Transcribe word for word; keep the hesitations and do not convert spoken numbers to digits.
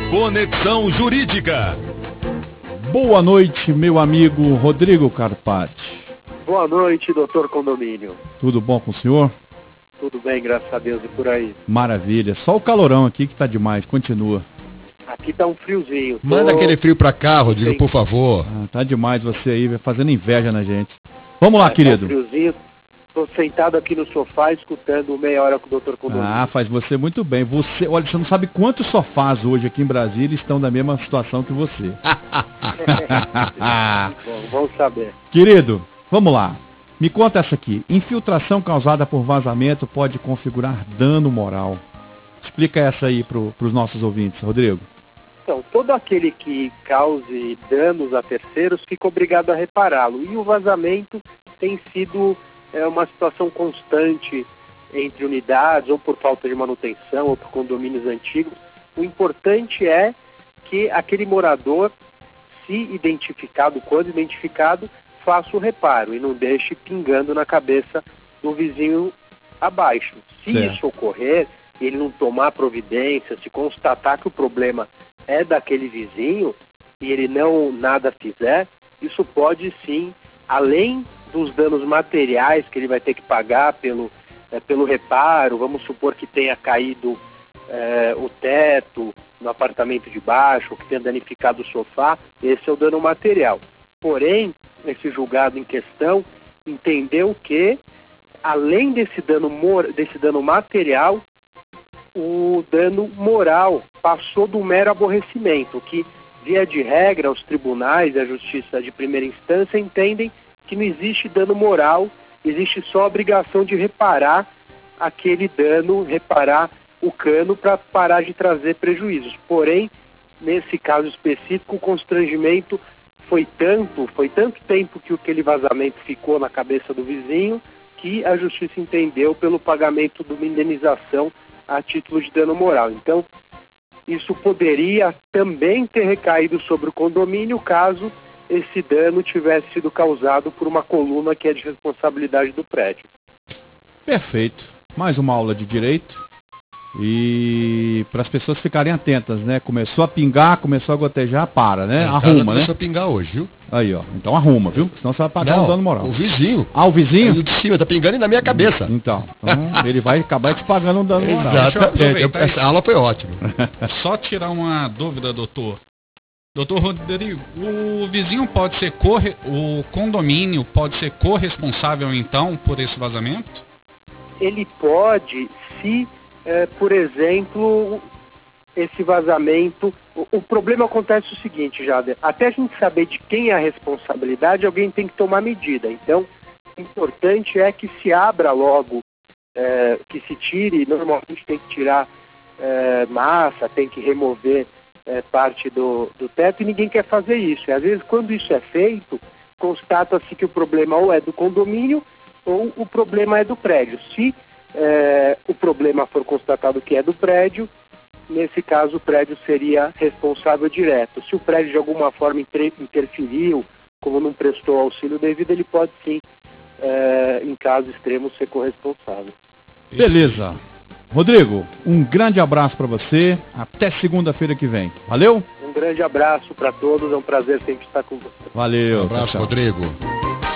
Conexão Jurídica. Boa noite, meu amigo Rodrigo Carpati. Boa noite, doutor Condomínio. Tudo bom com o senhor? Tudo bem, graças a Deus, e por aí? Maravilha. Só o calorão aqui que tá demais. Continua. Aqui tá um friozinho. Tô... Manda aquele frio pra cá, Rodrigo, Sim. por favor. Ah, tá demais você aí, fazendo inveja na gente. Vamos lá, é, querido. Tá um friozinho. Tô sentado aqui no sofá escutando meia hora com o doutor Condomínio. Ah, faz você muito bem. Você, olha, você não sabe quantos sofás hoje aqui em Brasília estão na mesma situação que você. Bom, vamos saber. Querido, vamos lá. Me conta essa aqui. Infiltração causada por vazamento pode configurar dano moral. Explica essa aí para os nossos ouvintes, Rodrigo. Então, todo aquele que cause danos a terceiros fica obrigado a repará-lo. E o vazamento tem sido é, uma situação constante entre unidades, ou por falta de manutenção, ou por condomínios antigos. O importante é que aquele morador, se identificado, quando identificado, faça o reparo e não deixe pingando na cabeça do vizinho abaixo. Se certo. isso ocorrer, ele não tomar providência, se constatar que o problema é daquele vizinho e ele não nada fizer, isso pode sim, além dos danos materiais que ele vai ter que pagar pelo, é, pelo reparo, vamos supor que tenha caído é, o teto no apartamento de baixo, ou que tenha danificado o sofá, esse é o dano material. Porém, esse julgado em questão entendeu que, além desse dano, mor- desse dano material, o dano moral passou do mero aborrecimento, que, via de regra, os tribunais e a justiça de primeira instância entendem que não existe dano moral, existe só a obrigação de reparar aquele dano, reparar o cano para parar de trazer prejuízos. Porém, nesse caso específico, o constrangimento foi tanto, foi tanto tempo que aquele vazamento ficou na cabeça do vizinho, que a justiça entendeu pelo pagamento de uma indenização a título de dano moral. Então, isso poderia também ter recaído sobre o condomínio caso esse dano tivesse sido causado por uma coluna que é de responsabilidade do prédio. Perfeito. Mais uma aula de direito. E para as pessoas ficarem atentas, né? Começou a pingar, começou a gotejar, para, né? Em casa Arruma, né? começou a pingar hoje, viu? Aí, ó. Então arruma, viu? Senão você vai pagar Não, um dano moral. o vizinho. Ah, o vizinho? Aí o de cima, tá pingando na minha cabeça. Então, então ele vai acabar te pagando um dano moral. Exatamente. aproveitar Essa aula foi ótima. Só tirar uma dúvida, doutor. Doutor Rodrigo, o vizinho pode ser corre... o condomínio pode ser corresponsável então por esse vazamento? Ele pode, se, é, por exemplo, esse vazamento... O, o problema acontece o seguinte, Jader, até a gente saber de quem é a responsabilidade, alguém tem que tomar medida. Então, o importante é que se abra logo, é, que se tire, normalmente tem que tirar é, massa, tem que remover é, parte do, do teto, e ninguém quer fazer isso. E às vezes, quando isso é feito, constata-se que o problema ou é do condomínio ou o problema é do prédio. Se é, o problema for constatado que é do prédio, nesse caso o prédio seria responsável direto. Se o prédio de alguma forma inter- interferiu, como não prestou auxílio devido, ele pode sim, é, em caso extremo, ser corresponsável. Beleza. Rodrigo, um grande abraço para você. Até segunda-feira que vem. Valeu? Um grande abraço para todos, é um prazer sempre estar com você. Valeu. Um abraço, tchau, tchau. Rodrigo.